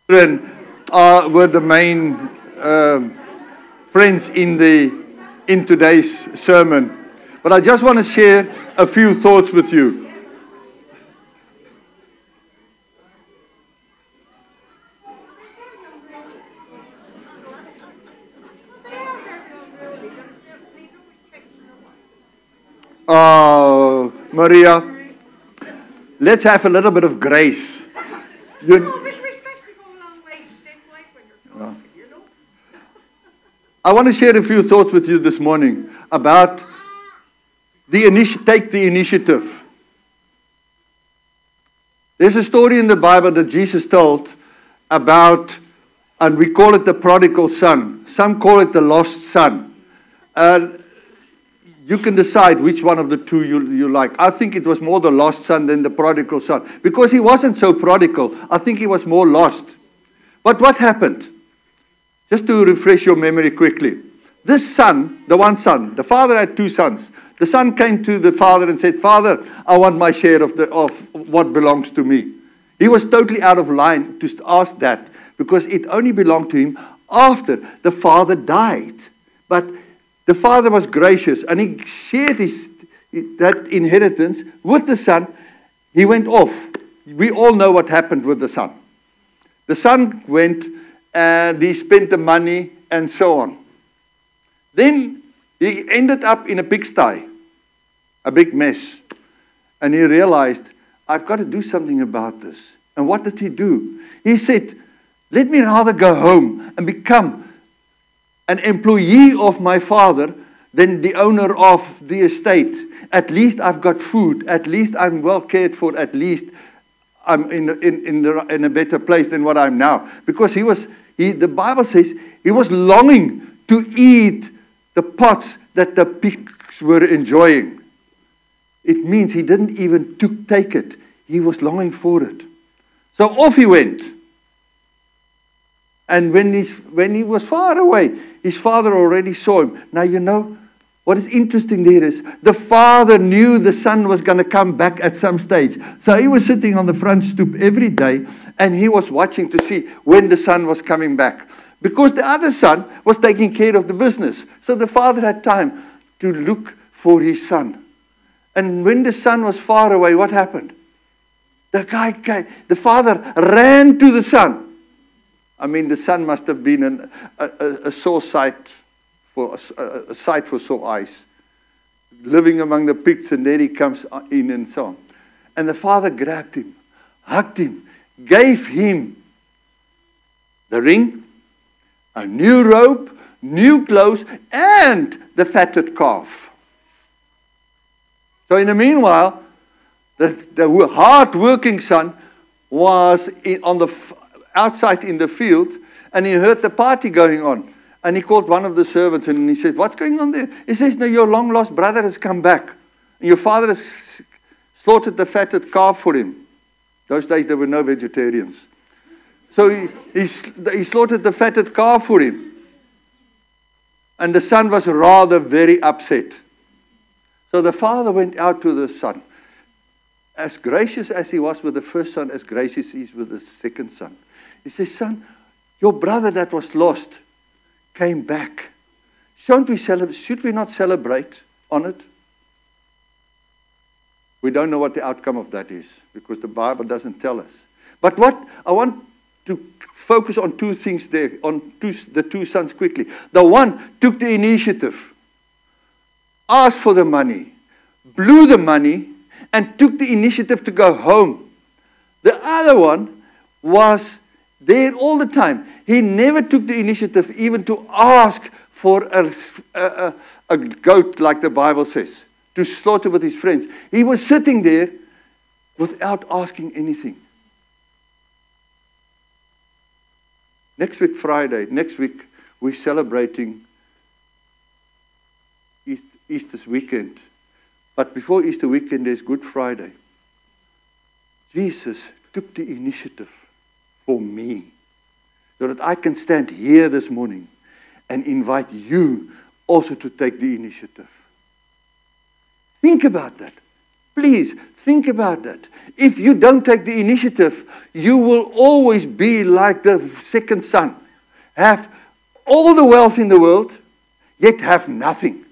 children were the main friends in today's sermon. But I just want to share a few thoughts with you. Maria, let's have a little bit of grace. I want to share a few thoughts with you this morning about take the initiative. There's a story in the Bible that Jesus told about, and we call it the prodigal son. Some call it the lost son. You can decide which one of the two you like. I think it was more the lost son than the prodigal son. Because he wasn't so prodigal. I think he was more lost. But what happened? Just to refresh your memory quickly. This son, the one son, the father had two sons. The son came to the father and said, "Father, I want my share of what belongs to me." He was totally out of line to ask that because it only belonged to him after the father died. But the father was gracious and he shared that inheritance with the son. He went off. We all know what happened with the son. The son went and he spent the money and so on. Then he ended up in a pigsty, a big mess. And he realized, I've got to do something about this. And what did he do? He said, let me rather go home and become an employee of my father than the owner of the estate. At least I've got food. At least I'm well cared for. At least I'm in a better place than what I'm now. Because the Bible says he was longing to eat the pots that the pigs were enjoying. It means he didn't even take it. He was longing for it. So off he went. And when he was far away, his father already saw him. Now you know, what is interesting there is, the father knew the son was going to come back at some stage. So he was sitting on the front stoop every day, and he was watching to see when the son was coming back. Because the other son was taking care of the business. So the father had time to look for his son. And when the son was far away, what happened? The father ran to the son. I mean, the son must have been a sore sight, a sight for sore eyes. Living among the pigs, and there he comes in and so on. And the father grabbed him, hugged him, gave him the ring, a new robe, new clothes, and the fatted calf. So in the meanwhile, the hard-working son was outside in the field, and he heard the party going on. And he called one of the servants, and he said, "What's going on there?" He says, "No, your long-lost brother has come back. And your father has slaughtered the fatted calf for him." Those days there were no vegetarians. So he slaughtered the fatted calf for him. And the son was rather very upset. So the father went out to the son. As gracious as he was with the first son, as gracious he is with the second son. He says, "Son, your brother that was lost came back. Should we not celebrate on it?" We don't know what the outcome of that is because the Bible doesn't tell us. But what I want to focus on two things there, the two sons quickly. The one took the initiative, asked for the money, blew the money, and took the initiative to go home. The other one was there all the time. He never took the initiative even to ask for a goat, like the Bible says, to slaughter with his friends. He was sitting there without asking anything. Next week, we're celebrating Easter's weekend. But before Easter weekend, there's Good Friday. Jesus took the initiative for me, so that I can stand here this morning and invite you also to take the initiative. Think about that. Please, think about that. If you don't take the initiative, you will always be like the second son. Have all the wealth in the world, yet have nothing.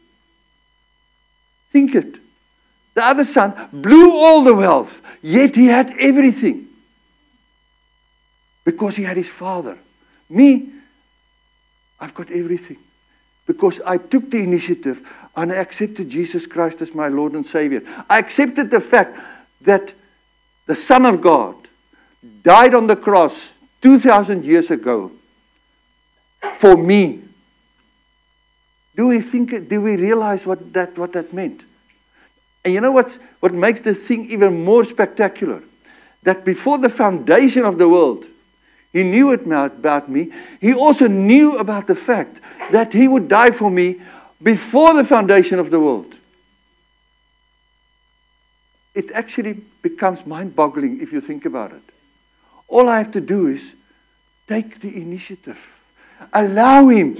Think it. The other son blew all the wealth, yet he had everything. Because he had his father. Me, I've got everything. Because I took the initiative and I accepted Jesus Christ as my Lord and Savior. I accepted the fact that the Son of God died on the cross 2,000 years ago for me. Do we realize what that meant? And you know what makes the thing even more spectacular? That before the foundation of the world, he knew it about me. He also knew about the fact that he would die for me before the foundation of the world. It actually becomes mind-boggling if you think about it. All I have to do is take the initiative. Allow him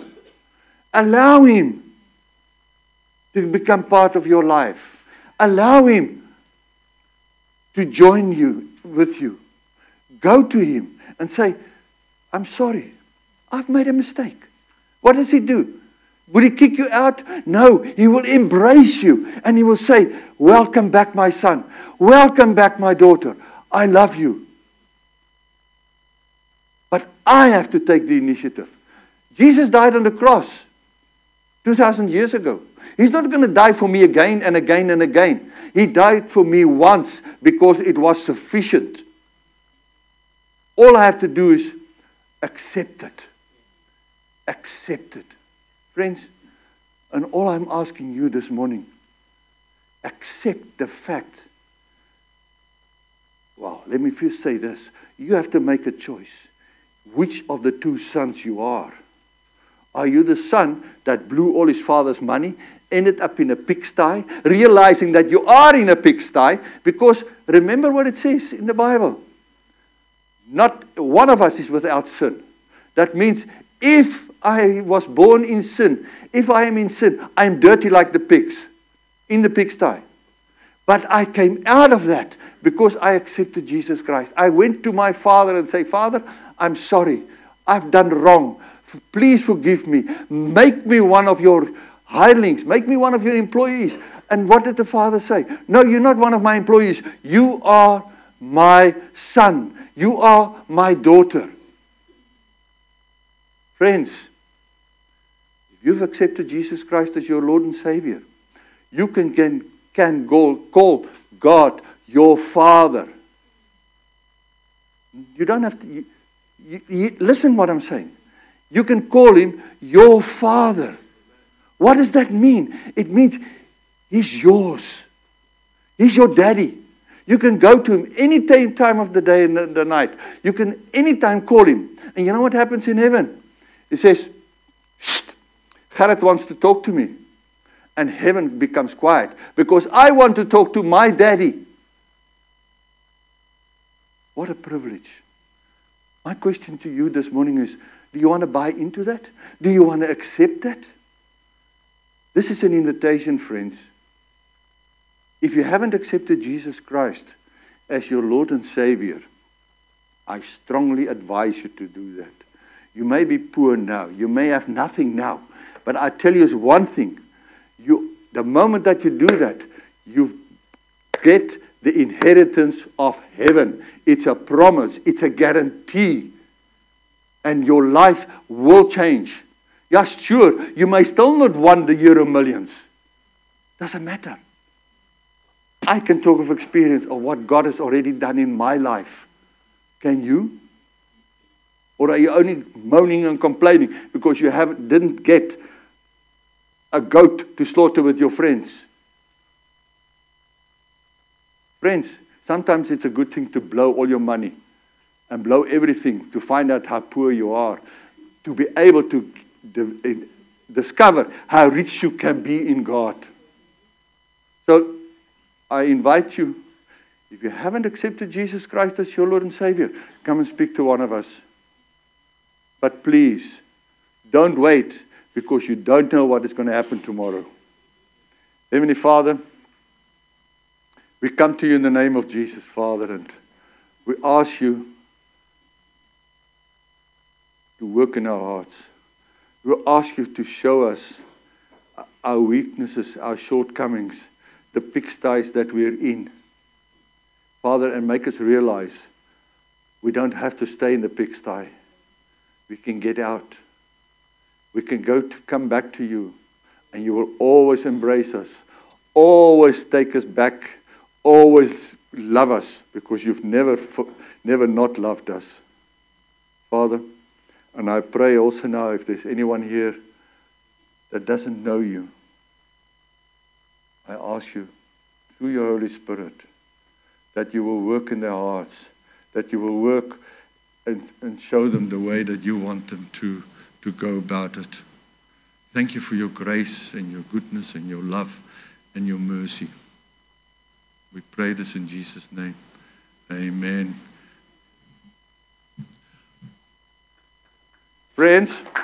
to become part of your life. Allow him to join you, with you. Go to him and say, I'm sorry, I've made a mistake. What does he do? Will he kick you out? No, he will embrace you and he will say, welcome back, my son. Welcome back, my daughter. I love you. But I have to take the initiative. Jesus died on the cross 2,000 years ago. He's not going to die for me again and again and again. He died for me once because it was sufficient. All I have to do is accept it. Accept it. Friends, and all I'm asking you this morning, accept the fact. Well, let me first say this. You have to make a choice. Which of the two sons you are? Are you the son that blew all his father's money, ended up in a pigsty, realizing that you are in a pigsty? Because remember what it says in the Bible. Not one of us is without sin. That means if I was born in sin, if I am in sin, I am dirty like the pigs, in the pigsty. But I came out of that because I accepted Jesus Christ. I went to my father and said, Father, I'm sorry. I've done wrong. Please forgive me. Make me one of your hirelings. Make me one of your employees. And what did the father say? No, you're not one of my employees. You are my son. You are my daughter. Friends, if you've accepted Jesus Christ as your Lord and Savior, you can call God your Father. You don't have to... listen what I'm saying. You can call him your Father. What does that mean? It means he's yours. He's your daddy. You can go to him any time of the day and the night. You can anytime call him. And you know what happens in heaven? It says, shh, Gerrit wants to talk to me. And heaven becomes quiet. Because I want to talk to my daddy. What a privilege. My question to you this morning is, do you want to buy into that? Do you want to accept that? This is an invitation, friends. If you haven't accepted Jesus Christ as your Lord and Savior, I strongly advise you to do that. You may be poor now. You may have nothing now. But I tell you one thing. The moment that you do that, you get the inheritance of heaven. It's a promise. It's a guarantee. And your life will change. Yes, sure, you may still not win the Euro Millions. Doesn't matter. I can talk of experience of what God has already done in my life. Can you? Or are you only moaning and complaining because you didn't get a goat to slaughter with your friends? Friends, sometimes it's a good thing to blow all your money and blow everything to find out how poor you are, to be able to discover how rich you can be in God. So, I invite you, if you haven't accepted Jesus Christ as your Lord and Savior, come and speak to one of us. But please, don't wait because you don't know what is going to happen tomorrow. Heavenly Father, We come to you in the name of Jesus, Father, and we ask you to work in our hearts. We ask you to show us our weaknesses, our shortcomings, the pigsties that we're in. Father, and make us realize we don't have to stay in the pigsty. We can get out. We can come back to you, and you will always embrace us, always take us back, always love us, because you've never not loved us. Father, and I pray also now, if there's anyone here that doesn't know you, I ask you, through your Holy Spirit, that you will work in their hearts, that you will work and show them the way that you want them to go about it. Thank you for your grace and your goodness and your love and your mercy. We pray this in Jesus' name. Amen. Friends,